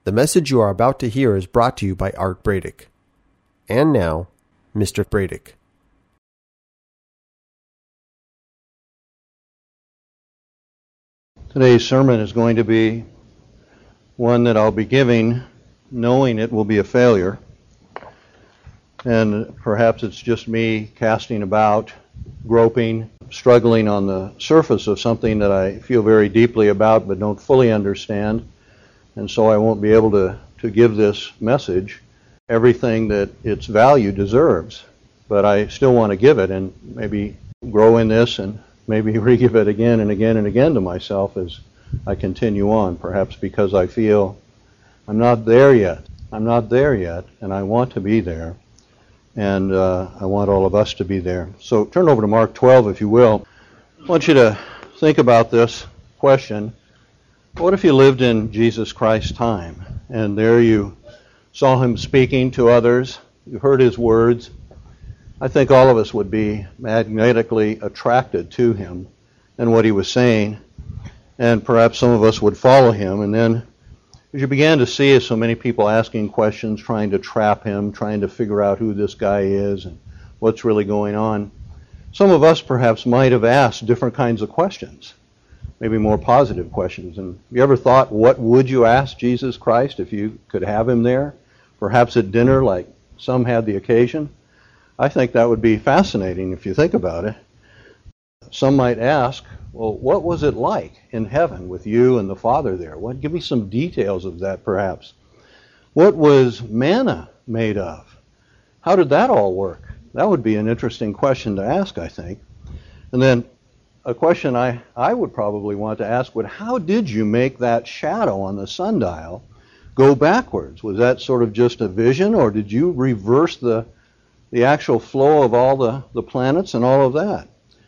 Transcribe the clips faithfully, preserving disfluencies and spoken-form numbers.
The message you are about to hear is brought to you by Art Bradick. And now, Mister Bradick. Today's sermon is going to be one that I'll be giving knowing it will be a failure. And perhaps it's just me casting about, groping, struggling on the surface of something that I feel very deeply about but don't fully understand. And so I won't be able to, to give this message everything that its value deserves. But I still want to give it and maybe grow in this and maybe re-give it again and again and again to myself as I continue on, perhaps because I feel I'm not there yet. I'm not there yet, and I want to be there. And uh, I want all of us to be there. So turn over to Mark twelve, if you will. I want you to think about this question. What if you lived in Jesus Christ's time, and there you saw him speaking to others, you heard his words? I think all of us would be magnetically attracted to him and what he was saying, and perhaps some of us would follow him. And then as you began to see so many people asking questions, trying to trap him, trying to figure out who this guy is and what's really going on, some of us perhaps might have asked different kinds of questions. Maybe more positive questions. And have you ever thought, what would you ask Jesus Christ if you could have him there? Perhaps at dinner, like some had the occasion. I think that would be fascinating if you think about it. Some might ask, well, what was it like in heaven with you and the Father there? What? Give me some details of that, perhaps. What was manna made of? How did that all work? That would be an interesting question to ask, I think. And then a question I, I would probably want to ask would, how did you make that shadow on the sundial go backwards? Was that sort of just a vision, or did you reverse the, the actual flow of all the, the planets and all of that?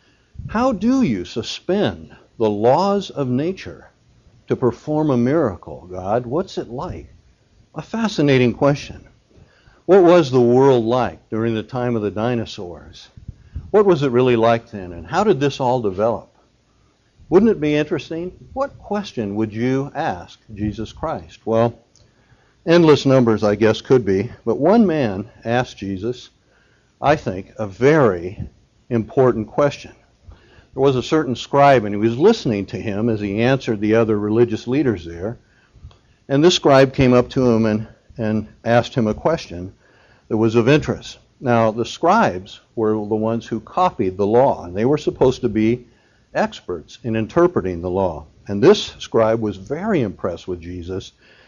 How do you suspend the laws of nature to perform a miracle, God? What's it like? A fascinating question. What was the world like during the time of the dinosaurs? What was it really like then, and how did this all develop? Wouldn't it be interesting? What question would you ask Jesus Christ? Well, endless numbers, I guess, could be, but one man asked Jesus, I think, a very important question. There was a certain scribe, and he was listening to him as he answered the other religious leaders there, and this scribe came up to him and, and asked him a question that was of interest. Now, the scribes were the ones who copied the law, and they were supposed to be experts in interpreting the law. And this scribe was very impressed with Jesus,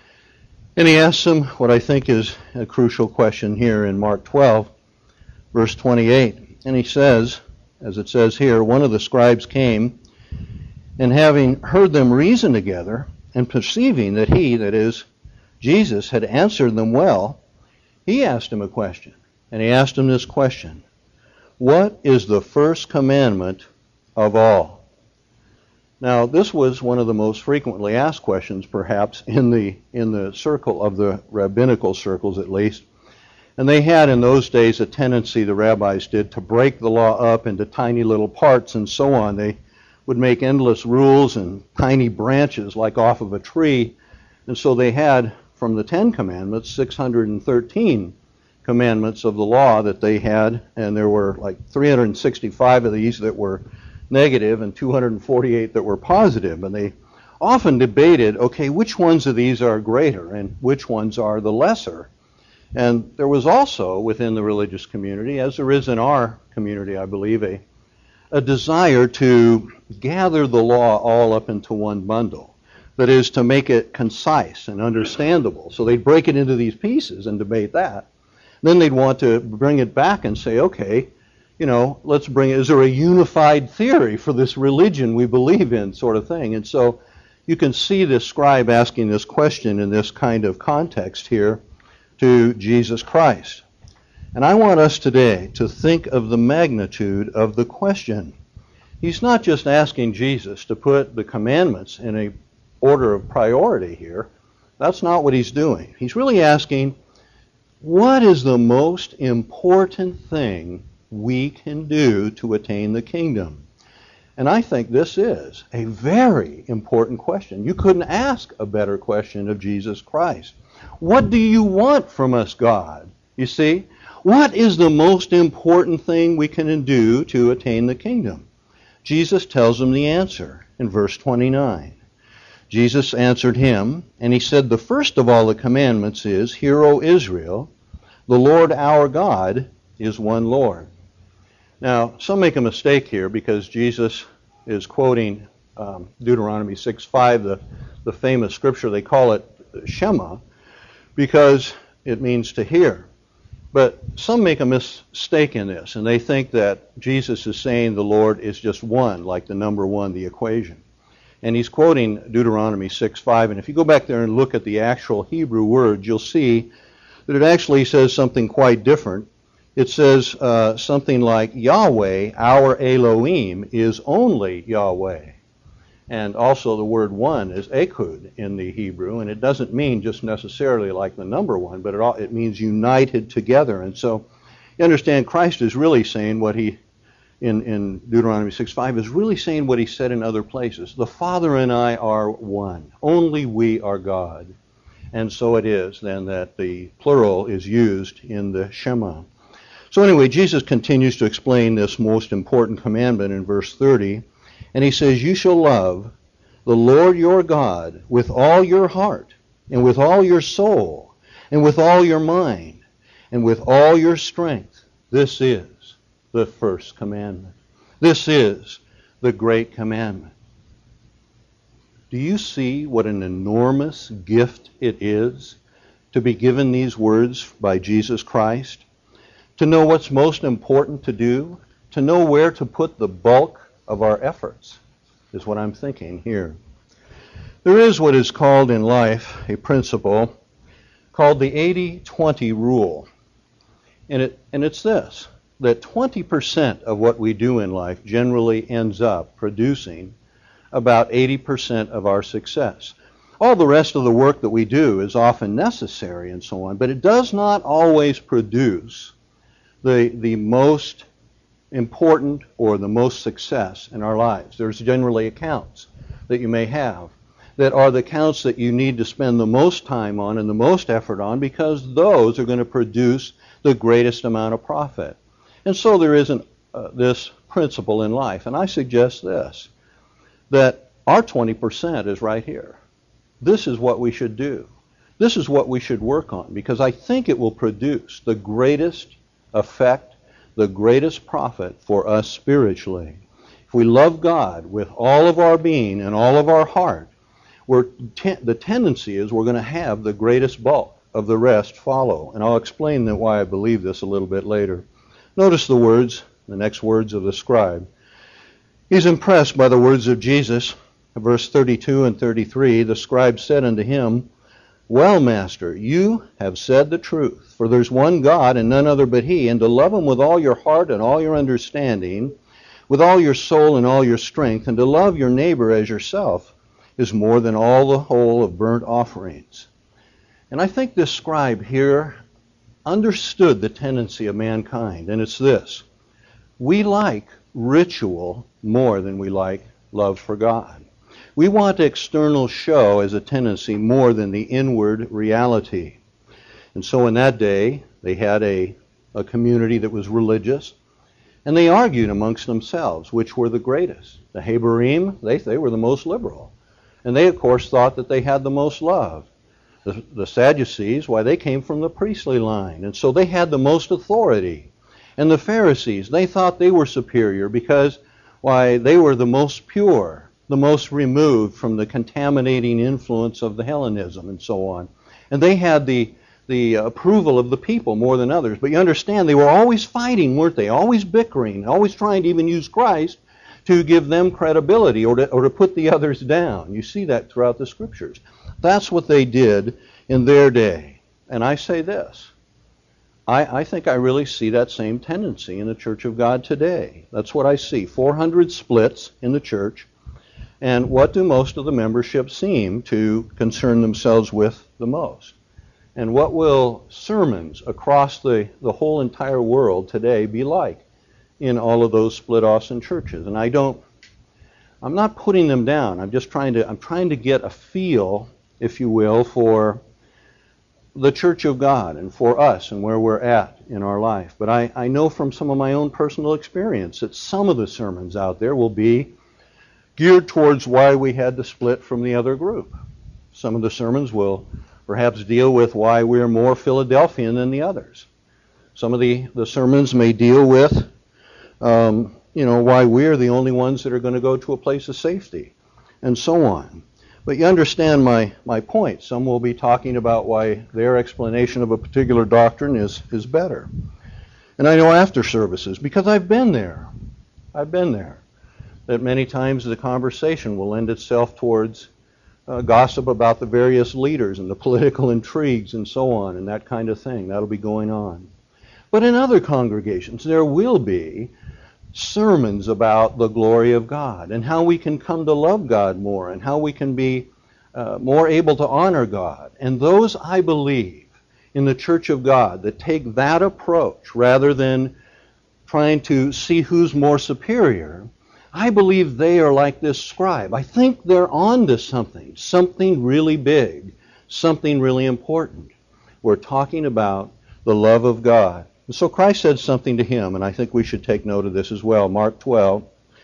and he asked him what I think is a crucial question here in Mark twelve, verse twenty-eight. And he says, as it says here, one of the scribes came, and having heard them reason together, and perceiving that he, that is, Jesus, had answered them well, he asked him a question. And he asked him this question: what is the first commandment of all? Now, this was one of the most frequently asked questions, perhaps, in the in the circle of the rabbinical circles, at least. And they had in those days a tendency, the rabbis did, to break the law up into tiny little parts and so on. They would make endless rules and tiny branches like off of a tree. And so they had, from the Ten Commandments, six hundred thirteen commandments of the law that they had, and there were like three hundred sixty-five of these that were negative and two hundred forty-eight that were positive. And they often debated, okay, which ones of these are greater and which ones are the lesser? And there was also within the religious community, as there is in our community, I believe, a, a desire to gather the law all up into one bundle. That is, to make it concise and understandable. So they'd break it into these pieces and debate that. Then they'd want to bring it back and say, okay, you know, let's bring it, is there a unified theory for this religion we believe in, sort of thing? And so you can see this scribe asking this question in this kind of context here to Jesus Christ. And I want us today to think of the magnitude of the question. He's not just asking Jesus to put the commandments in a order of priority here. That's not what he's doing. He's really asking, what is the most important thing we can do to attain the kingdom? And I think this is a very important question. You couldn't ask a better question of Jesus Christ. What do you want from us, God? You see, what is the most important thing we can do to attain the kingdom? Jesus tells them the answer in verse twenty-nine. Jesus answered him, and he said, the first of all the commandments is, Hear, O Israel, the Lord our God is one Lord. Now, some make a mistake here because Jesus is quoting um, Deuteronomy six five, the, the famous scripture. They call it Shema because it means to hear. But some make a mistake in this, and they think that Jesus is saying the Lord is just one, like the number one, the equation. And he's quoting Deuteronomy six five, and if you go back there and look at the actual Hebrew words, you'll see that it actually says something quite different. It says uh, something like, Yahweh, our Elohim, is only Yahweh. And also the word one is Echud in the Hebrew, and it doesn't mean just necessarily like the number one, but it, all, it means united together. And so you understand Christ is really saying what he, in, in Deuteronomy six five, is really saying what he said in other places. The Father and I are one. Only we are God. And so it is then that the plural is used in the Shema. So anyway, Jesus continues to explain this most important commandment in verse thirty. And he says, You shall love the Lord your God with all your heart, and with all your soul, and with all your mind, and with all your strength. This is the first commandment. This is the great commandment. Do you see what an enormous gift it is to be given these words by Jesus Christ? To know what's most important to do, to know where to put the bulk of our efforts, is what I'm thinking here. There is what is called in life a principle called the eighty twenty rule. And it and it's this, that twenty percent of what we do in life generally ends up producing about eighty percent of our success. All the rest of the work that we do is often necessary and so on, but it does not always produce the, the most important or the most success in our lives. There's generally accounts that you may have that are the accounts that you need to spend the most time on and the most effort on, because those are going to produce the greatest amount of profit. And so there isn't uh, this principle in life. And I suggest this, that our twenty percent is right here. This is what we should do. This is what we should work on, because I think it will produce the greatest effect, the greatest profit for us spiritually. If we love God with all of our being and all of our heart, we're te- the tendency is we're going to have the greatest bulk of the rest follow. And I'll explain that why I believe this a little bit later. Notice the words, the next words of the scribe. He's impressed by the words of Jesus. Verse thirty-two and thirty-three, the scribe said unto him, Well, Master, you have said the truth, for there's one God and none other but He, and to love Him with all your heart and all your understanding, with all your soul and all your strength, and to love your neighbor as yourself, is more than all the whole of burnt offerings. And I think this scribe here understood the tendency of mankind, and it's this. We like ritual more than we like love for God. We want external show as a tendency more than the inward reality. And so in that day, they had a, a community that was religious, and they argued amongst themselves which were the greatest. The Habarim, they, they were the most liberal. And they, of course, thought that they had the most love. The, the Sadducees, why, they came from the priestly line, and so they had the most authority. And the Pharisees, they thought they were superior because, why, they were the most pure, the most removed from the contaminating influence of the Hellenism and so on. And they had the, the approval of the people more than others. But you understand, they were always fighting, weren't they? Always bickering, always trying to even use Christ to give them credibility or to, or to put the others down. You see that throughout the Scriptures. That's what they did in their day. And I say this, I, I think I really see that same tendency in the Church of God today. That's what I see. four hundred splits in the church. And what do most of the membership seem to concern themselves with the most? And what will sermons across the, the whole entire world today be like in all of those split-offs in churches? And I don't I'm not putting them down. I'm just trying to, I'm trying to get a feel, if you will, for the Church of God and for us and where we're at in our life. But I, I know from some of my own personal experience that some of the sermons out there will be geared towards why we had to split from the other group. Some of the sermons will perhaps deal with why we're more Philadelphian than the others. Some of the, the sermons may deal with, um, you know, why we're the only ones that are going to go to a place of safety, and so on. But you understand my, my point. Some will be talking about why their explanation of a particular doctrine is, is better. And I know after services, because I've been there, I've been there, that many times the conversation will lend itself towards uh, gossip about the various leaders and the political intrigues and so on, and that kind of thing. That'll be going on. But in other congregations, there will be sermons about the glory of God and how we can come to love God more and how we can be uh, more able to honor God. And those, I believe, in the Church of God that take that approach rather than trying to see who's more superior, I believe they are like this scribe. I think they're on to something, something really big, something really important. We're talking about the love of God. And so Christ said something to him, and I think we should take note of this as well. Mark twelve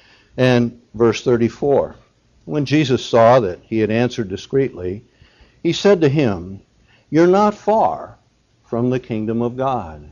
and verse thirty-four. When Jesus saw that he had answered discreetly, he said to him, "You're not far from the kingdom of God."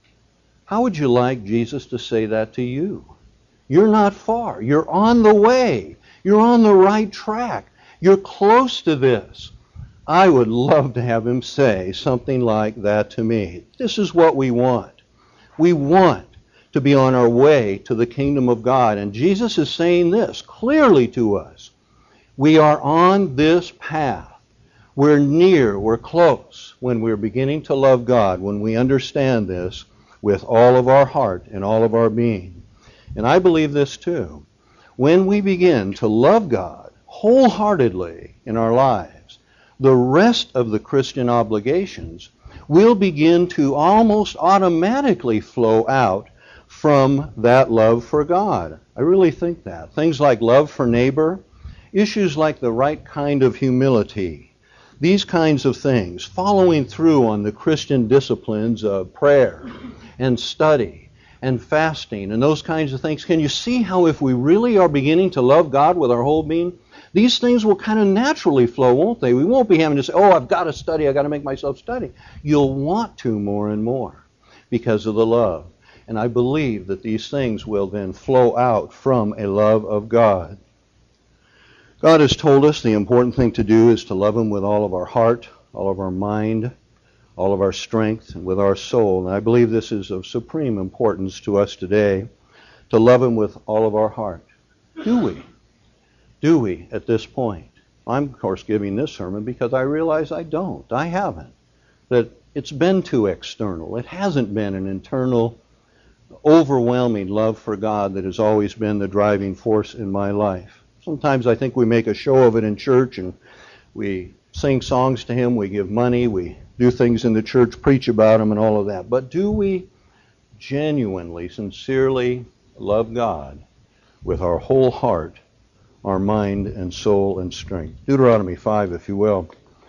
How would you like Jesus to say that to you? You're not far. You're on the way. You're on the right track. You're close to this. I would love to have him say something like that to me. This is what we want. We want to be on our way to the kingdom of God. And Jesus is saying this clearly to us. We are on this path. We're near, we're close when we're beginning to love God, when we understand this with all of our heart and all of our being. And I believe this too. When we begin to love God wholeheartedly in our lives, the rest of the Christian obligations will begin to almost automatically flow out from that love for God. I really think that. Things like love for neighbor, issues like the right kind of humility, these kinds of things, following through on the Christian disciplines of prayer and study and fasting and those kinds of things. Can you see how if we really are beginning to love God with our whole being, these things will kind of naturally flow, won't they? We won't be having to say, oh, I've got to study, I've got to make myself study. You'll want to more and more because of the love. And I believe that these things will then flow out from a love of God. God has told us the important thing to do is to love Him with all of our heart, all of our mind, all of our strength, and with our soul. And I believe this is of supreme importance to us today, to love Him with all of our heart. Do we? Do we at this point? I'm, of course, giving this sermon because I realize I don't. I haven't. That it's been too external. It hasn't been an internal, overwhelming love for God that has always been the driving force in my life. Sometimes I think we make a show of it in church and we sing songs to Him, we give money, we do things in the church, preach about Him and all of that. But do we genuinely, sincerely love God with our whole heart, our mind and soul and strength? Deuteronomy five, if you will.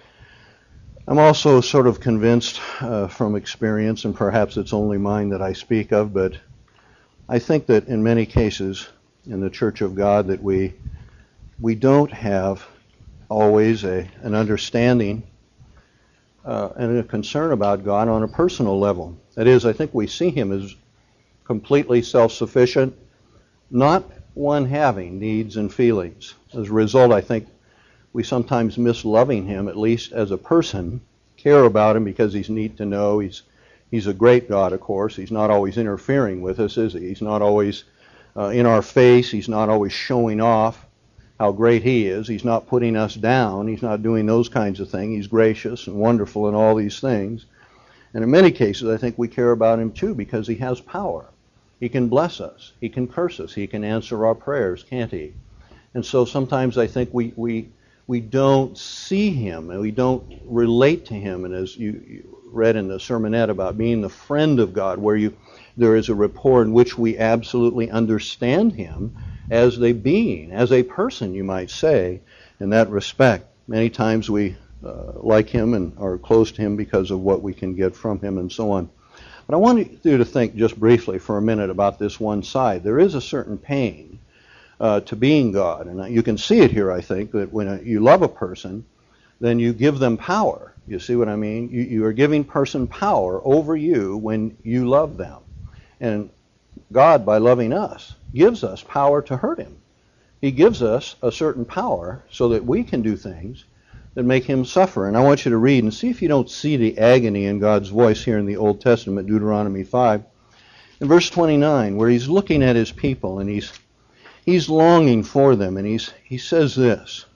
I'm also sort of convinced uh, from experience, and perhaps it's only mine that I speak of, but I think that in many cases in the Church of God that we we don't have always a, an understanding uh, and a concern about God on a personal level. That is, I think we see Him as completely self-sufficient, not one having needs and feelings. As a result, I think we sometimes miss loving Him, at least as a person, care about Him because He's neat to know. He's He's a great God, of course. He's not always interfering with us, is He? He's not always uh, in our face. He's not always showing off how great He is. He's not putting us down. He's not doing those kinds of things. He's gracious and wonderful in all these things. And in many cases, I think we care about Him too because He has power. He can bless us. He can curse us. He can answer our prayers, can't He? And so sometimes I think we we we don't see Him and we don't relate to Him. And as you, you read in the sermonette about being the friend of God, where you there is a rapport in which we absolutely understand Him as a being, as a person, you might say, in that respect. Many times we uh, like him and are close to him because of what we can get from him and so on. But I want you to think just briefly for a minute about this one side. There is a certain pain uh, to being God, and you can see it here, I think, that when you love a person, then you give them power. You see what I mean? You, you are giving person power over you when you love them. And God, by loving us, gives us power to hurt him. He gives us a certain power so that we can do things that make him suffer. And I want you to read and see if you don't see the agony in God's voice here in the Old Testament, Deuteronomy five. In verse twenty-nine, where he's looking at his people and he's he's longing for them, and he's he says this,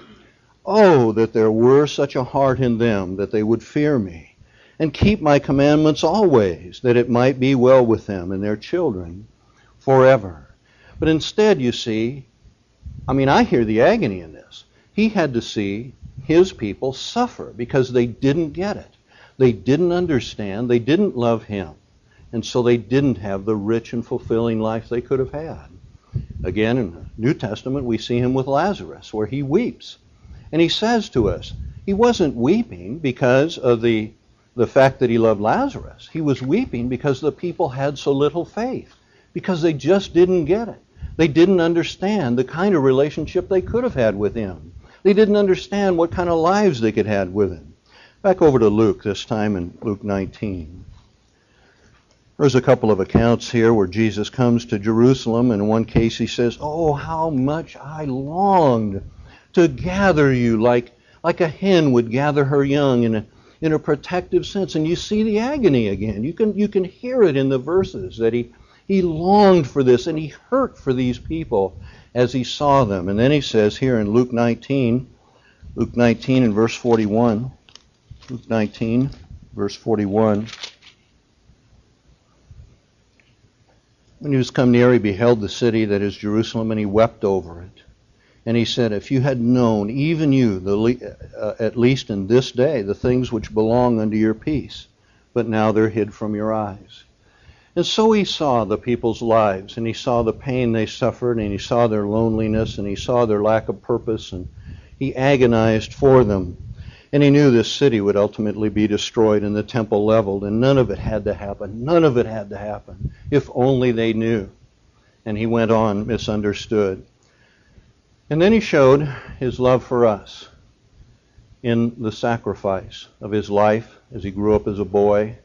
"Oh, that there were such a heart in them, that they would fear me, and keep my commandments always, that it might be well with them and their children forever." But instead, you see, I mean, I hear the agony in this. He had to see his people suffer because they didn't get it. They didn't understand. They didn't love him. And so they didn't have the rich and fulfilling life they could have had. Again, in the New Testament, we see him with Lazarus, where he weeps. And he says to us, he wasn't weeping because of the, the fact that he loved Lazarus. He was weeping because the people had so little faith, because they just didn't get it. They didn't understand the kind of relationship they could have had with him. They didn't understand what kind of lives they could have with him. Back over to Luke, this time in Luke nineteen. There's a couple of accounts here where Jesus comes to Jerusalem, and in one case he says, "Oh, how much I longed to gather you like, like a hen would gather her young in a, in a protective sense." And you see the agony again. You can, you can hear it in the verses that he, he longed for this, and he hurt for these people as he saw them. And then he says here in Luke nineteen, Luke nineteen and verse forty-one, Luke nineteen, verse forty-one, "When he was come near, he beheld the city that is Jerusalem, and he wept over it. And he said, if you had known, even you, the le- uh, at least in this day, the things which belong unto your peace, but now they're hid from your eyes." And so he saw the people's lives, and he saw the pain they suffered, and he saw their loneliness, and he saw their lack of purpose, and he agonized for them. And he knew this city would ultimately be destroyed and the temple leveled, and none of it had to happen. None of it had to happen, if only they knew. And he went on, misunderstood. And then he showed his love for us in the sacrifice of his life as he grew up as a boy,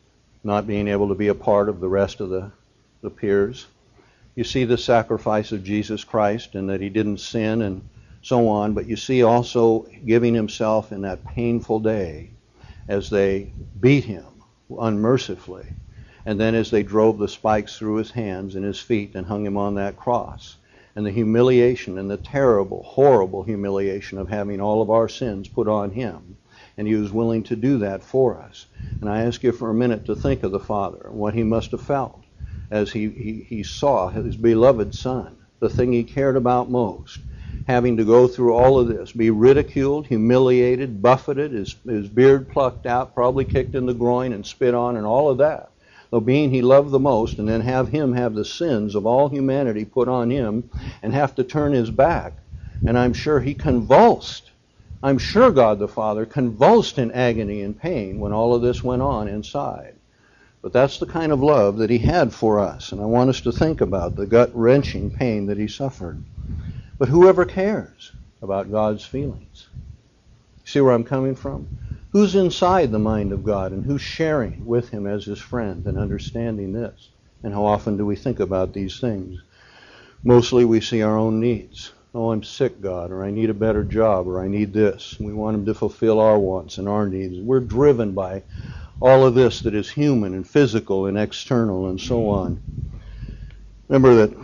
not being able to be a part of the rest of the, the peers. You see the sacrifice of Jesus Christ, and that he didn't sin and so on, but you see also giving himself in that painful day as they beat him unmercifully, and then as they drove the spikes through his hands and his feet and hung him on that cross, and the humiliation and the terrible, horrible humiliation of having all of our sins put on him. And he was willing to do that for us. And I ask you for a minute to think of the Father and what he must have felt as he, he, he saw his beloved Son, the thing he cared about most, having to go through all of this, be ridiculed, humiliated, buffeted, his, his beard plucked out, probably kicked in the groin and spit on, and all of that. The being he loved the most, and then have him have the sins of all humanity put on him and have to turn his back. And I'm sure he convulsed. I'm sure God the Father convulsed in agony and pain when all of this went on inside. But that's the kind of love that he had for us, and I want us to think about the gut-wrenching pain that he suffered. But whoever cares about God's feelings? See where I'm coming from? Who's inside the mind of God, and who's sharing with him as his friend and understanding this? And how often do we think about these things? Mostly we see our own needs. Oh, I'm sick, God, or I need a better job, or I need this. We want him to fulfill our wants and our needs. We're driven by all of this that is human and physical and external and so on. Remember that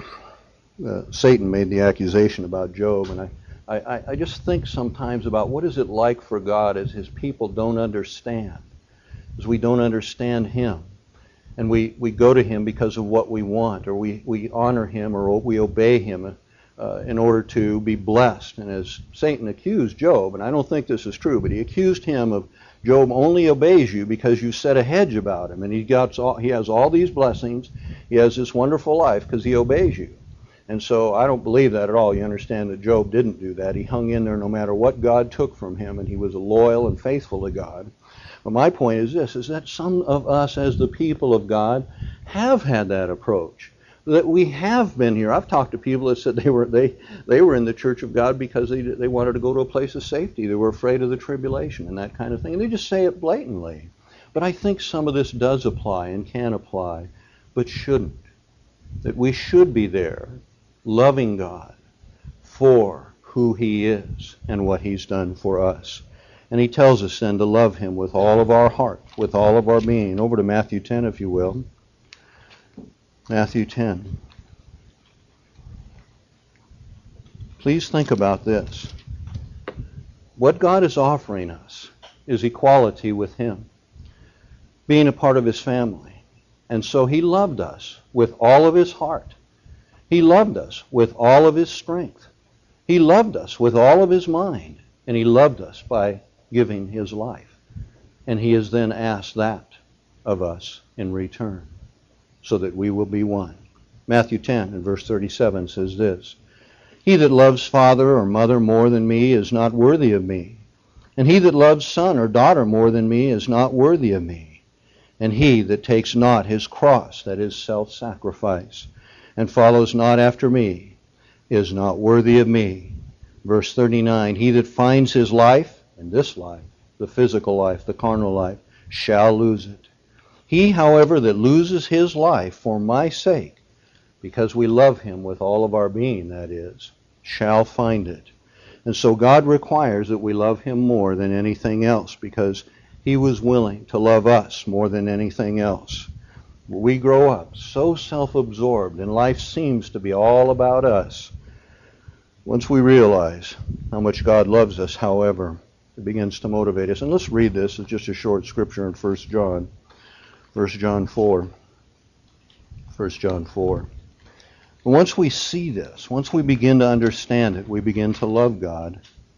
uh, Satan made the accusation about Job, and I, I, I just think sometimes about what is it like for God as his people don't understand, as we don't understand him. And we, we go to him because of what we want, or we, we honor him, or we obey him Uh, in order to be blessed. And as Satan accused Job, and I don't think this is true, but he accused him of, Job only obeys you because you set a hedge about him, and he got all, he has all these blessings, he has this wonderful life because he obeys you. And so I don't believe that at all. You understand that Job didn't do that. He hung in there no matter what God took from him, and he was loyal and faithful to God. But my point is this, is that some of us as the people of God have had that approach. That we have been here. I've talked to people that said they were they they were in the church of God because they they wanted to go to a place of safety. They were afraid of the tribulation and that kind of thing. And they just say it blatantly. But I think some of this does apply and can apply, but shouldn't. That we should be there, loving God for who He is and what He's done for us. And He tells us then to love Him with all of our heart, with all of our being. Over to Matthew ten, if you will. Matthew ten. Please think about this. What God is offering us is equality with Him, being a part of His family. And so He loved us with all of His heart. He loved us with all of His strength. He loved us with all of His mind. And He loved us by giving His life. And He has then asked that of us in return, so that we will be one. Matthew ten and verse thirty-seven says this, He that loves father or mother more than me is not worthy of me. And he that loves son or daughter more than me is not worthy of me. And he that takes not his cross, that is self-sacrifice, and follows not after me, is not worthy of me. Verse thirty-nine, He that finds his life, in this life, the physical life, the carnal life, shall lose it. He, however, that loses his life for my sake, because we love Him with all of our being, that is, shall find it. And so God requires that we love Him more than anything else, because He was willing to love us more than anything else. We grow up so self-absorbed, and life seems to be all about us. Once we realize how much God loves us, however, it begins to motivate us. And let's read this. It's just a short scripture in First John. First John four. First John four. And once we see this, once we begin to understand it, we begin to love God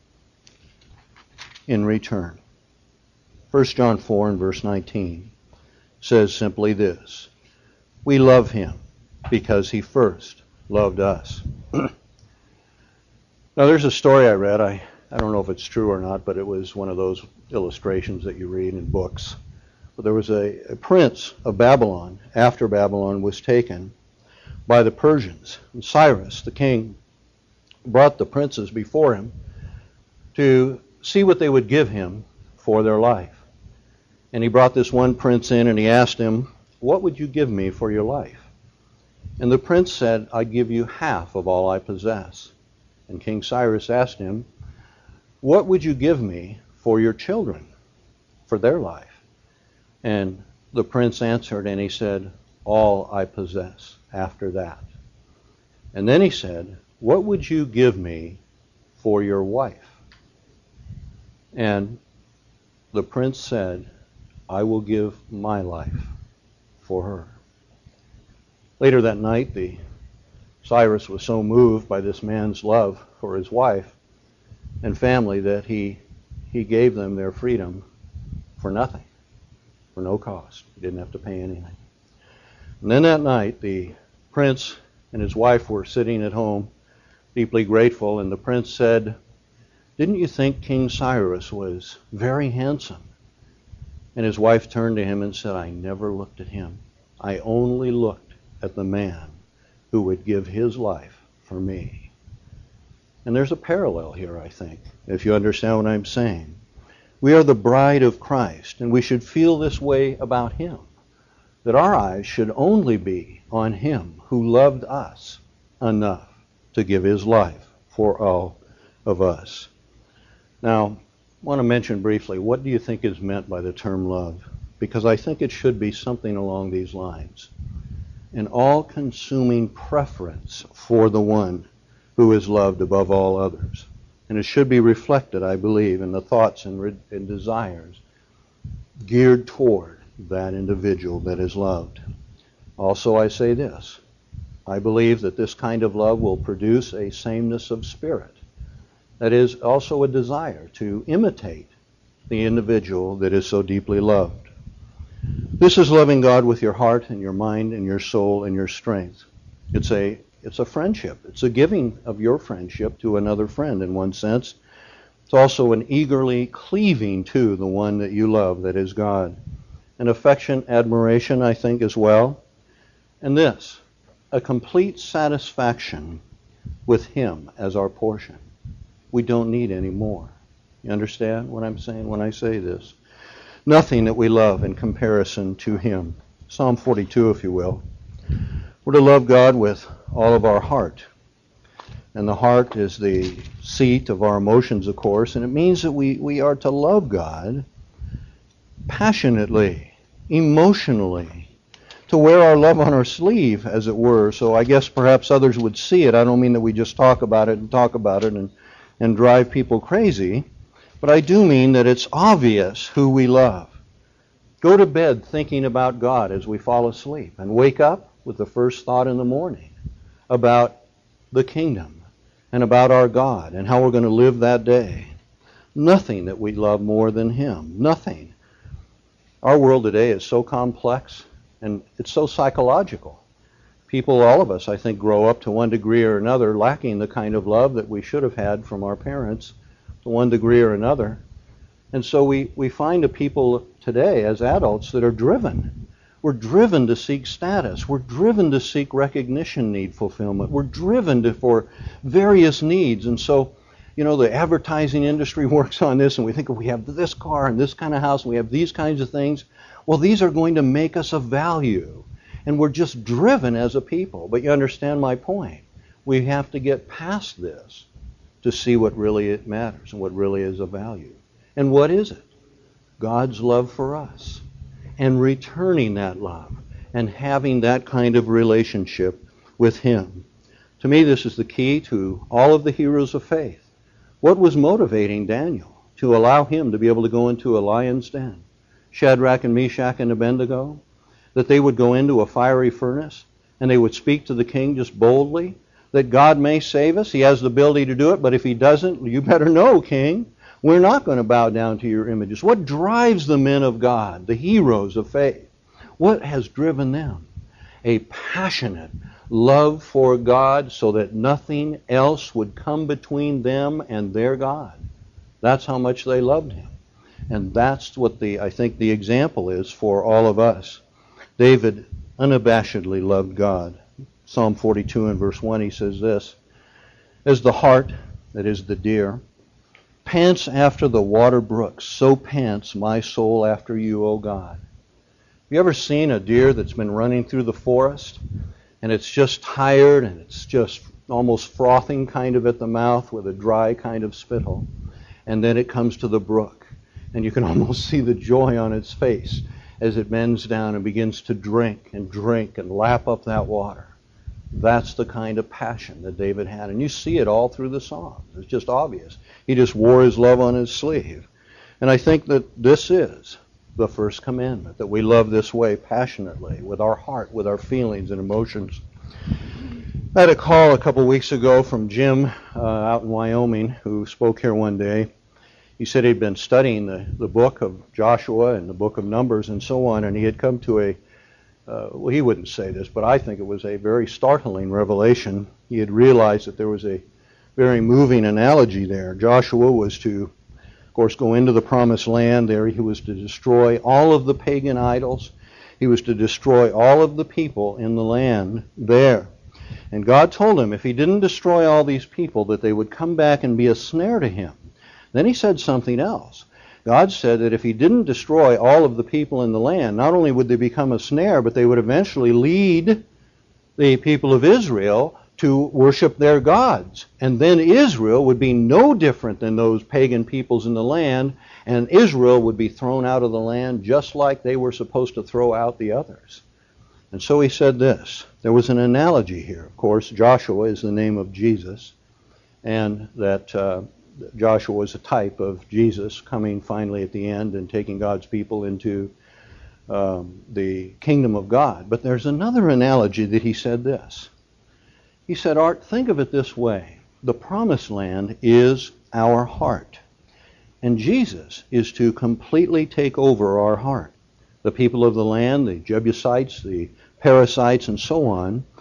in return. First John four and verse nineteen says simply this, We love Him because He first loved us. Now there's a story I read, I, I don't know if it's true or not, but it was one of those illustrations that you read in books. But there was a, a prince of Babylon, after Babylon was taken by the Persians. And Cyrus, the king, brought the princes before him to see what they would give him for their life. And he brought this one prince in and he asked him, What would you give me for your life? And the prince said, I'd give you half of all I possess. And King Cyrus asked him, What would you give me for your children, for their life? And the prince answered and he said, All I possess after that. And then he said, What would you give me for your wife? And the prince said, I will give my life for her. Later that night, the Cyrus was so moved by this man's love for his wife and family that he he gave them their freedom for nothing, for no cost. He didn't have to pay anything. And then that night, the prince and his wife were sitting at home, deeply grateful, and the prince said, Didn't you think King Cyrus was very handsome? And his wife turned to him and said, I never looked at him. I only looked at the man who would give his life for me. And there's a parallel here, I think, if you understand what I'm saying. We are the bride of Christ, and we should feel this way about Him, that our eyes should only be on Him who loved us enough to give His life for all of us. Now, I want to mention briefly, what do you think is meant by the term love? Because I think it should be something along these lines. An all-consuming preference for the one who is loved above all others. And it should be reflected, I believe, in the thoughts and, re- and desires geared toward that individual that is loved. Also, I say this. I believe that this kind of love will produce a sameness of spirit. That is also a desire to imitate the individual that is so deeply loved. This is loving God with your heart and your mind and your soul and your strength. It's a It's a friendship. It's a giving of your friendship to another friend in one sense. It's also an eagerly cleaving to the one that you love, that is God. An affection, admiration, I think, as well. And this, a complete satisfaction with Him as our portion. We don't need any more. You understand what I'm saying when I say this? Nothing that we love in comparison to Him. Psalm forty-two, if you will. We're to love God with all of our heart. And the heart is the seat of our emotions, of course, and it means that we, we are to love God passionately, emotionally, to wear our love on our sleeve, as it were. So I guess perhaps others would see it. I don't mean that we just talk about it and talk about it and, and drive people crazy, but I do mean that it's obvious who we love. Go to bed thinking about God as we fall asleep, and wake up with the first thought in the morning about the kingdom and about our God and how we're going to live that day. Nothing that we love more than Him. Nothing. Our world today is so complex and it's so psychological. People, all of us, I think, grow up to one degree or another lacking the kind of love that we should have had from our parents to one degree or another. And so we, we find a people today as adults that are driven. We're driven to seek status. We're driven to seek recognition, need fulfillment. We're driven to, for various needs. And so, you know, the advertising industry works on this, and we think, if we have this car and this kind of house, and we have these kinds of things, well, these are going to make us of value. And we're just driven as a people. But you understand my point. We have to get past this to see what really matters and what really is of value. And what is it? God's love for us. And returning that love and having that kind of relationship with Him. To me, this is the key to all of the heroes of faith. What was motivating Daniel to allow him to be able to go into a lion's den? Shadrach and Meshach and Abednego? That they would go into a fiery furnace and they would speak to the king just boldly that God may save us. He has the ability to do it, but if He doesn't, you better know, king, we're not going to bow down to your images. What drives the men of God, the heroes of faith? What has driven them? A passionate love for God so that nothing else would come between them and their God. That's how much they loved Him. And that's what the I think the example is for all of us. David unabashedly loved God. Psalm forty-two and verse one, he says this, "As the hart, that is the deer, pants after the water brooks, so pants my soul after you, O God." Have you ever seen a deer that's been running through the forest and it's just tired and it's just almost frothing kind of at the mouth with a dry kind of spittle, and then it comes to the brook and you can almost see the joy on its face as it bends down and begins to drink and drink and lap up that water? That's the kind of passion that David had. And you see it all through the Psalms. It's just obvious. He just wore his love on his sleeve. And I think that this is the first commandment, that we love this way passionately, with our heart, with our feelings and emotions. I had a call a couple weeks ago from Jim uh, out in Wyoming, who spoke here one day. He said he'd been studying the, the book of Joshua and the book of Numbers and so on, and he had come to a Uh, well, he wouldn't say this, but I think it was a very startling revelation. He had realized that there was a very moving analogy there. Joshua was to, of course, go into the promised land. There he was to destroy all of the pagan idols. He was to destroy all of the people in the land there. And God told him if he didn't destroy all these people, that they would come back and be a snare to him. Then he said something else. God said that if He didn't destroy all of the people in the land, not only would they become a snare, but they would eventually lead the people of Israel to worship their gods. And then Israel would be no different than those pagan peoples in the land, and Israel would be thrown out of the land just like they were supposed to throw out the others. And so He said this. There was an analogy here. Of course, Joshua is the name of Jesus, and that Uh, Joshua was a type of Jesus coming finally at the end and taking God's people into um, the kingdom of God. But there's another analogy that he said this. He said, Art, think of it this way. The promised land is our heart. And Jesus is to completely take over our heart. The people of the land, the Jebusites, the Perizzites, and so on,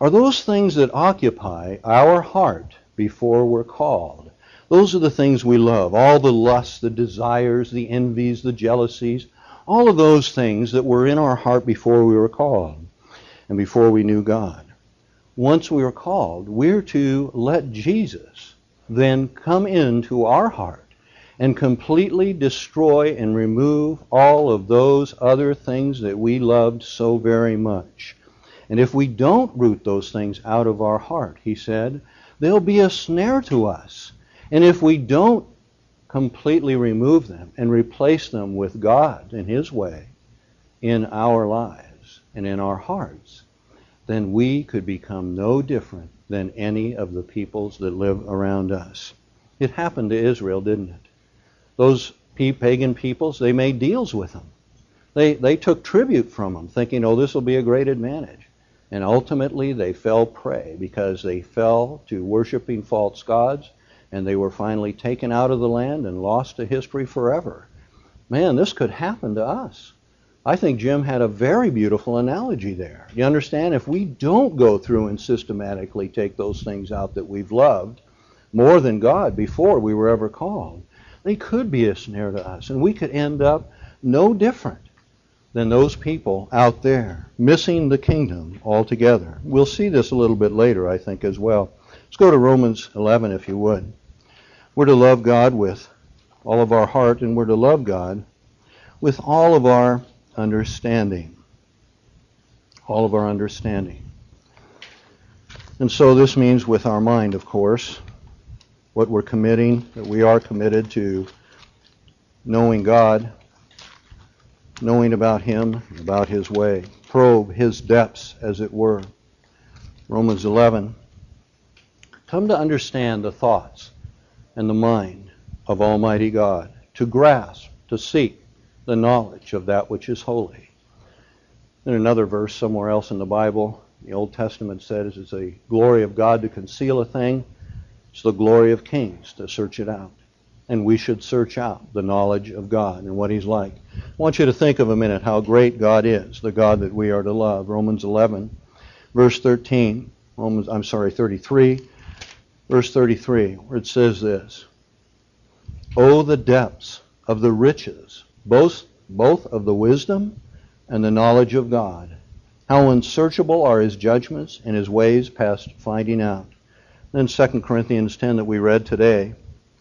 are those things that occupy our heart before we're called. Those are the things we love, all the lusts, the desires, the envies, the jealousies, all of those things that were in our heart before we were called and before we knew God. Once we were called, we're to let Jesus then come into our heart and completely destroy and remove all of those other things that we loved so very much. And if we don't root those things out of our heart, he said, they'll be a snare to us. And if we don't completely remove them and replace them with God and his way in our lives and in our hearts, then we could become no different than any of the peoples that live around us. It happened to Israel, didn't it? Those pagan peoples, they made deals with them. They, they took tribute from them, thinking, oh, this will be a great advantage. And ultimately they fell prey because they fell to worshiping false gods, and they were finally taken out of the land and lost to history forever. Man, this could happen to us. I think Jim had a very beautiful analogy there. You understand, if we don't go through and systematically take those things out that we've loved more than God before we were ever called, they could be a snare to us, and we could end up no different than those people out there, missing the kingdom altogether. We'll see this a little bit later, I think, as well. Let's go to Romans eleven, if you would. We're to love God with all of our heart, and we're to love God with all of our understanding. All of our understanding. And so this means with our mind, of course, what we're committing, that we are committed to knowing God, knowing about him, about his way. Probe his depths, as it were. Romans eleven. Come to understand the thoughts and the mind of Almighty God, to grasp, to seek the knowledge of that which is holy. In another verse somewhere else in the Bible, the Old Testament says it's a glory of God to conceal a thing. It's the glory of kings to search it out. And we should search out the knowledge of God and what he's like. I want you to think of a minute how great God is, the God that we are to love. Romans eleven, verse thirteen, Romans, I'm sorry, thirty-three, verse thirty-three, where it says this, "Oh, the depths of the riches, both, both of the wisdom and the knowledge of God. How unsearchable are his judgments and his ways past finding out." Then Second Corinthians ten that we read today,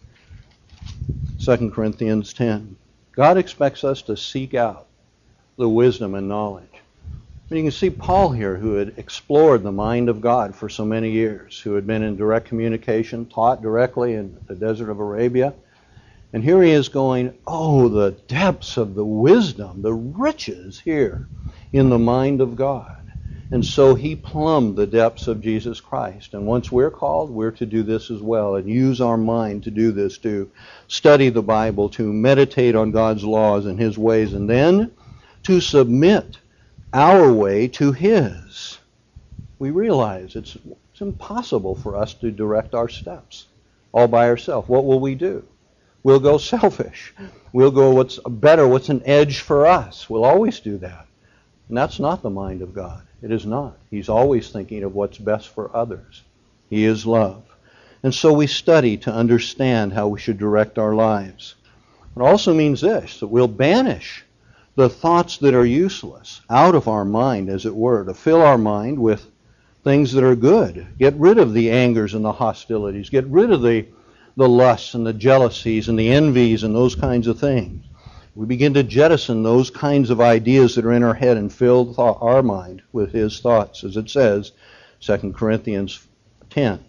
Second Corinthians ten. God expects us to seek out the wisdom and knowledge. And you can see Paul here, who had explored the mind of God for so many years, who had been in direct communication, taught directly in the desert of Arabia. And here he is going, oh, the depths of the wisdom, the riches here in the mind of God. And so he plumbed the depths of Jesus Christ. And once we're called, we're to do this as well and use our mind to do this, to study the Bible, to meditate on God's laws and his ways, and then to submit our way to his. We realize it's, it's impossible for us to direct our steps all by ourselves. What will we do? We'll go selfish. We'll go what's better, what's an edge for us. We'll always do that. And that's not the mind of God. It is not. He's always thinking of what's best for others. He is love. And so we study to understand how we should direct our lives. It also means this, that we'll banish the thoughts that are useless out of our mind, as it were, to fill our mind with things that are good. Get rid of the angers and the hostilities. Get rid of the, the lusts and the jealousies and the envies and those kinds of things. We begin to jettison those kinds of ideas that are in our head and fill th- our mind with his thoughts, as it says, Second Corinthians ten,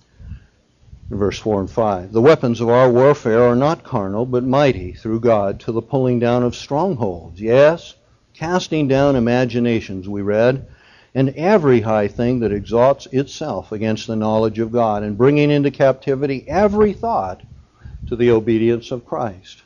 verse four and five. "The weapons of our warfare are not carnal, but mighty through God to the pulling down of strongholds. Yes, casting down imaginations," we read, "and every high thing that exalts itself against the knowledge of God, and bringing into captivity every thought to the obedience of Christ."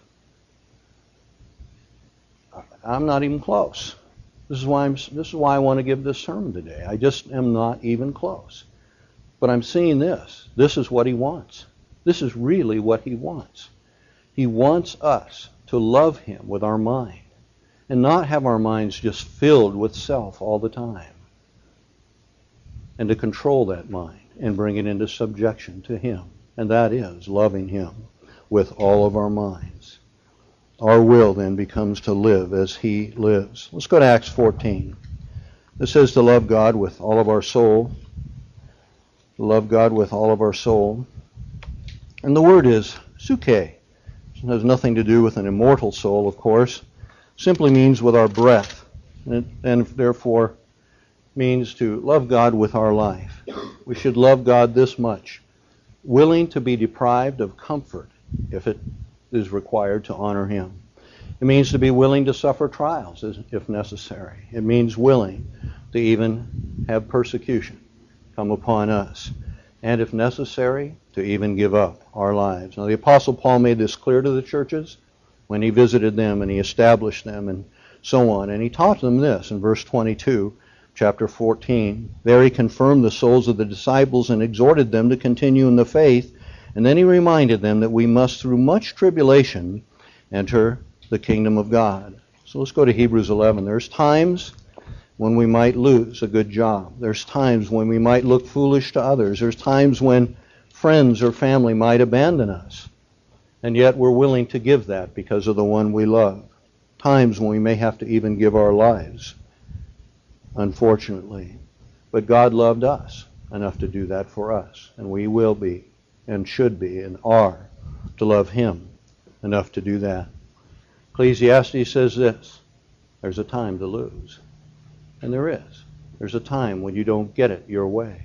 I'm not even close. This is why I'm, this is why I want to give this sermon today. I just am not even close. But I'm seeing this. This is what he wants. This is really what he wants. He wants us to love him with our mind and not have our minds just filled with self all the time. and to control that mind and bring it into subjection to Him. And that is loving Him with all of our minds. Our will then becomes to live as He lives. Let's go to Acts fourteen. It says to love God with all of our soul. To love God with all of our soul. And the word is suke. It has nothing to do with an immortal soul, of course. Simply means with our breath. And, it, and therefore means to love God with our life. We should love God this much. Willing to be deprived of comfort if it is required to honor Him. It means to be willing to suffer trials if necessary. It means willing to even have persecution come upon us. And if necessary, to even give up our lives. Now the Apostle Paul made this clear to the churches when he visited them and he established them and so on. And he taught them this in verse twenty-two, chapter fourteen. There he confirmed the souls of the disciples and exhorted them to continue in the faith. And then he reminded them that we must, through much tribulation, enter the kingdom of God. So let's go to Hebrews eleven. There's times when we might lose a good job. There's times when we might look foolish to others. There's times when friends or family might abandon us. And yet we're willing to give that because of the one we love. Times when we may have to even give our lives, unfortunately. But God loved us enough to do that for us. And we will be and should be and are to love Him enough to do that. Ecclesiastes says this, there's a time to lose. And there is. There's a time when you don't get it your way.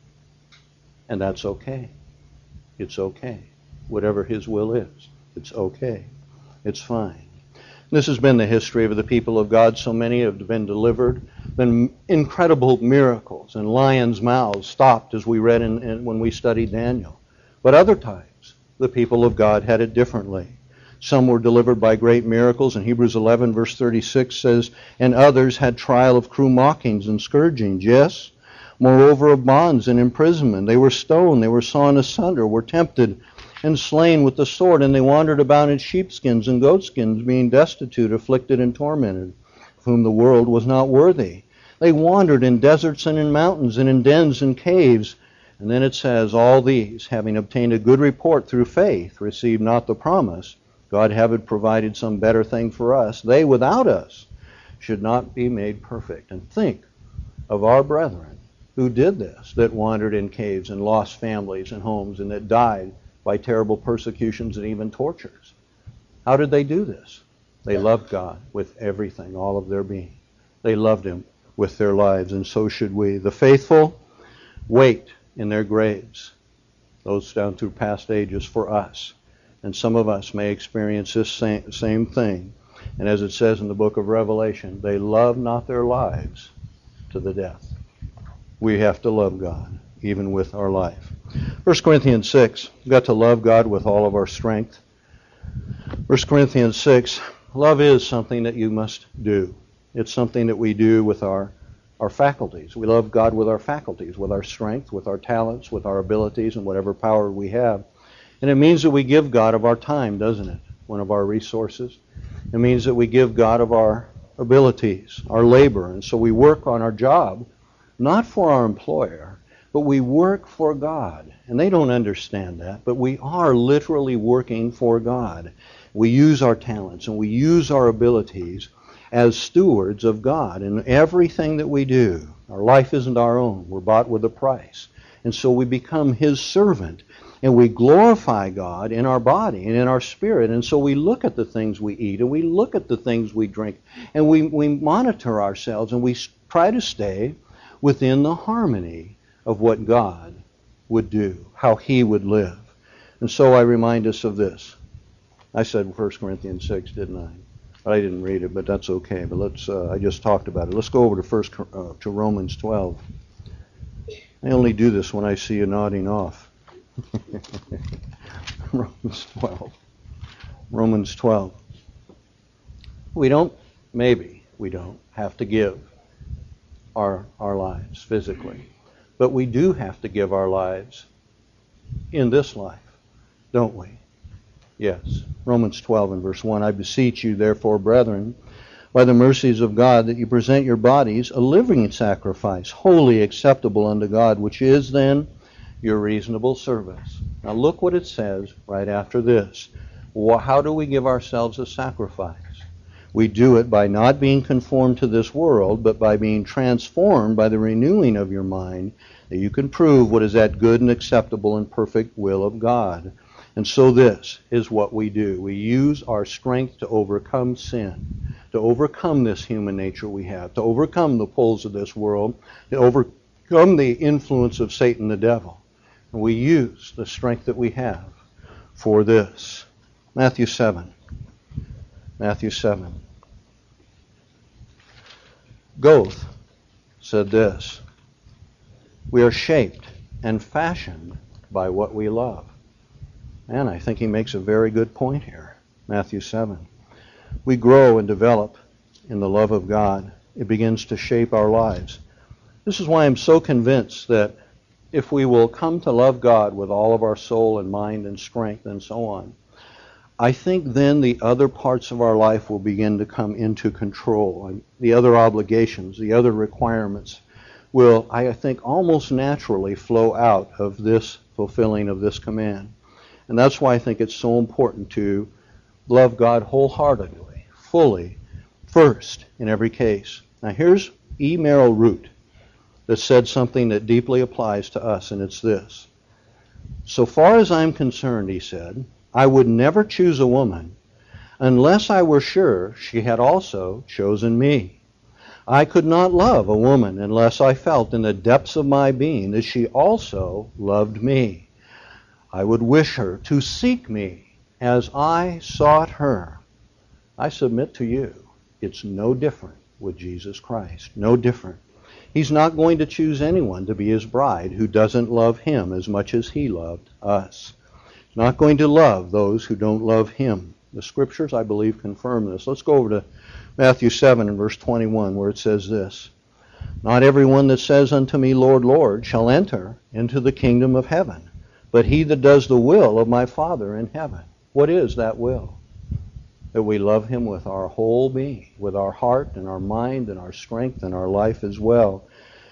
And that's okay. It's okay. Whatever His will is, it's okay. It's fine. This has been the history of the people of God. So many have been delivered. Been incredible miracles. And lions' mouths stopped as we read in, in, when we studied Daniel. But other times, the people of God had it differently. Some were delivered by great miracles. In Hebrews eleven, verse thirty-six says, and others had trial of cruel mockings and scourgings, yes, moreover of bonds and imprisonment. They were stoned, they were sawn asunder, were tempted and slain with the sword, and they wandered about in sheepskins and goatskins, being destitute, afflicted, and tormented, of whom the world was not worthy. They wandered in deserts and in mountains and in dens and caves. And then it says, all these, having obtained a good report through faith, received not the promise, God having provided some better thing for us, they without us should not be made perfect. And think of our brethren who did this, that wandered in caves and lost families and homes and that died by terrible persecutions and even tortures. How did they do this? They loved God with everything, all of their being. They loved Him with their lives, and so should we. The faithful wait in their graves, those down through past ages, for us. And some of us may experience this same, same thing. And as it says in the book of Revelation, they love not their lives to the death. We have to love God, even with our life. First Corinthians six, we've got to love God with all of our strength. First Corinthians six, love is something that you must do. It's something that we do with our, our faculties. We love God with our faculties, with our strength, with our talents, with our abilities, and whatever power we have. And it means that we give God of our time, doesn't it? One of our resources. It means that we give God of our abilities, our labor. And so we work on our job, not for our employer, but we work for God. And they don't understand that, but we are literally working for God. We use our talents and we use our abilities as stewards of God in everything that we do. Our life isn't our own. We're bought with a price. And so we become His servant. And we glorify God in our body and in our spirit. And so we look at the things we eat and we look at the things we drink. And we, we monitor ourselves and we try to stay within the harmony of what God would do, how He would live. And so I remind us of this. I said First Corinthians six, didn't I? I didn't read it, but that's okay. But let's. Uh, I just talked about it. Let's go over to First uh, to Romans twelve. I only do this when I see you nodding off. Romans twelve. Romans twelve. We don't, maybe we don't have to give our our lives physically, but we do have to give our lives in this life, don't we? Yes. Romans twelve and verse one. I beseech you, therefore, brethren, by the mercies of God, that you present your bodies a living sacrifice, holy, acceptable unto God, which is then your reasonable service. Now look what it says right after this. Well, how do we give ourselves a sacrifice? We do it by not being conformed to this world, but by being transformed by the renewing of your mind, that you can prove what is that good and acceptable and perfect will of God. And so this is what we do. We use our strength to overcome sin, to overcome this human nature we have, to overcome the pulls of this world, to overcome the influence of Satan the devil. And we use the strength that we have for this. Matthew seven. Matthew seven. Goethe said this: we are shaped and fashioned by what we love. And I think he makes a very good point here. Matthew seven. We grow and develop in the love of God. It begins to shape our lives. This is why I'm so convinced that if we will come to love God with all of our soul and mind and strength and so on, I think then the other parts of our life will begin to come into control. The other obligations, the other requirements will, I think, almost naturally flow out of this fulfilling of this command. And that's why I think it's so important to love God wholeheartedly, fully, first in every case. Now here's E. Merrill Root that said something that deeply applies to us, and it's this. So far as I'm concerned, he said, I would never choose a woman unless I were sure she had also chosen me. I could not love a woman unless I felt in the depths of my being that she also loved me. I would wish her to seek me as I sought her. I submit to you, it's no different with Jesus Christ. No different. He's not going to choose anyone to be his bride who doesn't love him as much as he loved us. He's not going to love those who don't love him. The scriptures, I believe, confirm this. Let's go over to Matthew seven and verse twenty-one, where it says this: Not everyone that says unto me, Lord, Lord, shall enter into the kingdom of heaven, but he that does the will of my Father in heaven. What is that will? That we love him with our whole being, with our heart and our mind and our strength and our life as well.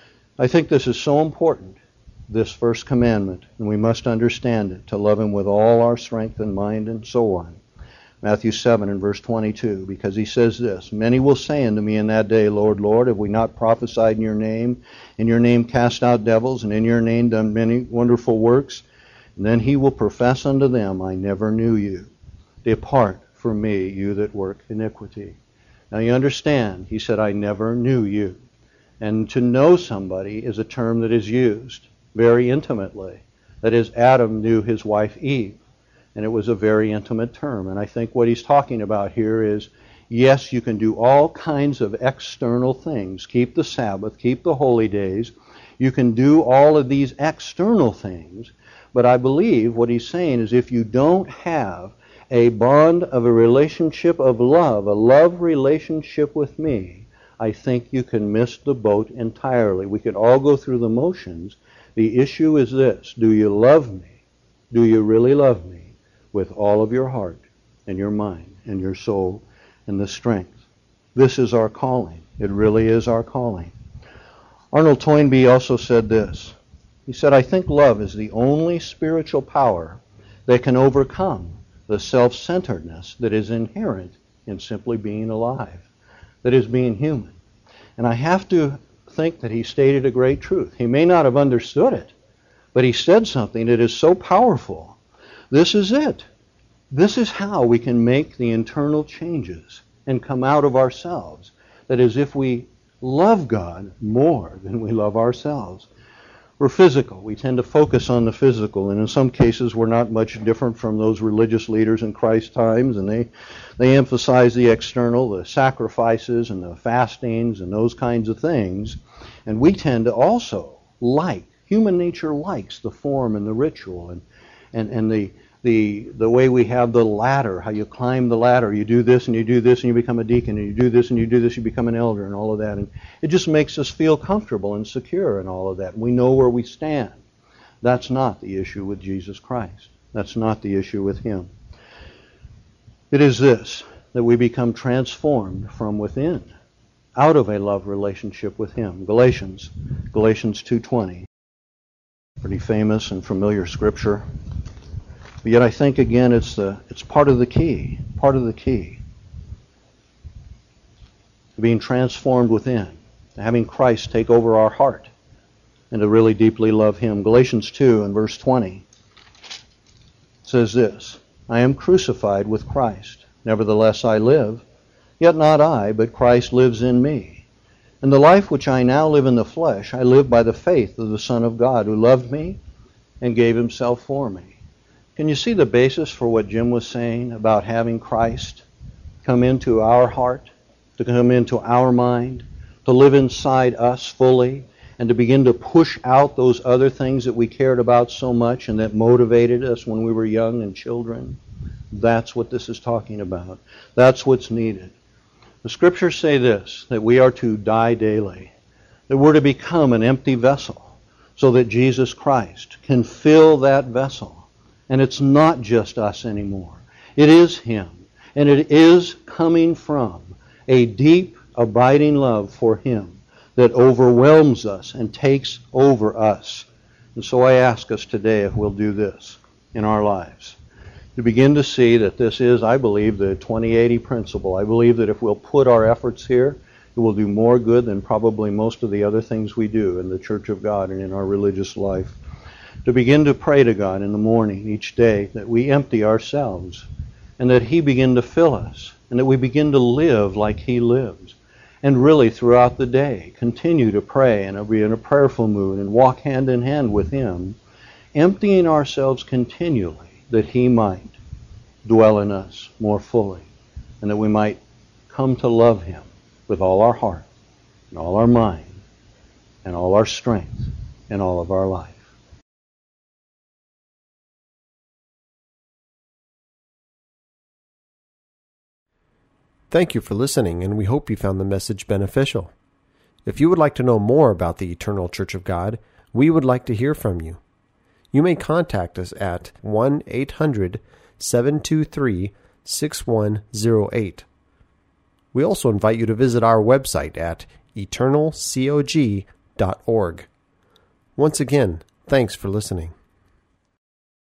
I think this is so important, this first commandment, and we must understand it, to love him with all our strength and mind and so on. Matthew seven and verse twenty-two, because he says this: Many will say unto me in that day, Lord, Lord, have we not prophesied in your name, in your name cast out devils, and in your name done many wonderful works? And then he will profess unto them, I never knew you. Depart from me, you that work iniquity. Now you understand, he said, I never knew you. And to know somebody is a term that is used very intimately. That is, Adam knew his wife Eve, and it was a very intimate term. And I think what he's talking about here is, yes, you can do all kinds of external things. Keep the Sabbath, keep the holy days. You can do all of these external things. But I believe what he's saying is, if you don't have a bond of a relationship of love, a love relationship with me, I think you can miss the boat entirely. We could all go through the motions. The issue is this: do you love me? Do you really love me with all of your heart and your mind and your soul and the strength? This is our calling. It really is our calling. Arnold Toynbee also said this. He said, I think love is the only spiritual power that can overcome the self-centeredness that is inherent in simply being alive, that is being human. And I have to think that he stated a great truth. He may not have understood it, but he said something that is so powerful. This is it. This is how we can make the internal changes and come out of ourselves. That is, if we love God more than we love ourselves. We're physical. We tend to focus on the physical, and in some cases we're not much different from those religious leaders in Christ's times, and they, they emphasize the external, the sacrifices and the fastings and those kinds of things. And we tend to also like, human nature likes the form and the ritual and, and, and the, the, the way we have the ladder, how you climb the ladder. You do this and you do this and you become a deacon, and you do this and you do this, you become an elder, and all of that. And it just makes us feel comfortable and secure and all of that. We know where we stand. That's not the issue with Jesus Christ. That's not the issue with him. It is this. that we become transformed from within, out of a love relationship with Him. Galatians, Galatians two twenty, pretty famous and familiar scripture. But yet I think, again, it's the it's part of the key, part of the key. To being transformed within, to having Christ take over our heart, and to really deeply love Him. Galatians two and verse twenty says this, I am crucified with Christ. Nevertheless I live, yet not I, but Christ lives in me. And the life which I now live in the flesh, I live by the faith of the Son of God, who loved me and gave Himself for me. Can you see the basis for what Jim was saying about having Christ come into our heart, to come into our mind, to live inside us fully, and to begin to push out those other things that we cared about so much and that motivated us when we were young and children? That's what this is talking about. That's what's needed. The Scriptures say this, that we are to die daily, that we're to become an empty vessel so that Jesus Christ can fill that vessel. And it's not just us anymore. It is Him. And it is coming from a deep, abiding love for Him that overwhelms us and takes over us. And so I ask us today if we'll do this in our lives. To begin to see that this is, I believe, the twenty eighty principle. I believe that if we'll put our efforts here, it will do more good than probably most of the other things we do in the Church of God and in our religious life. To begin to pray to God in the morning each day that we empty ourselves and that He begin to fill us and that we begin to live like He lives. And really throughout the day, continue to pray and be in a prayerful mood and walk hand in hand with Him, emptying ourselves continually that He might dwell in us more fully and that we might come to love Him with all our heart and all our mind and all our strength and all of our life. Thank you for listening, and we hope you found the message beneficial. If you would like to know more about the Eternal Church of God, we would like to hear from you. You may contact us at one eight hundred seven two three six one zero eight. We also invite you to visit our website at eternal cog dot org. Once again, thanks for listening.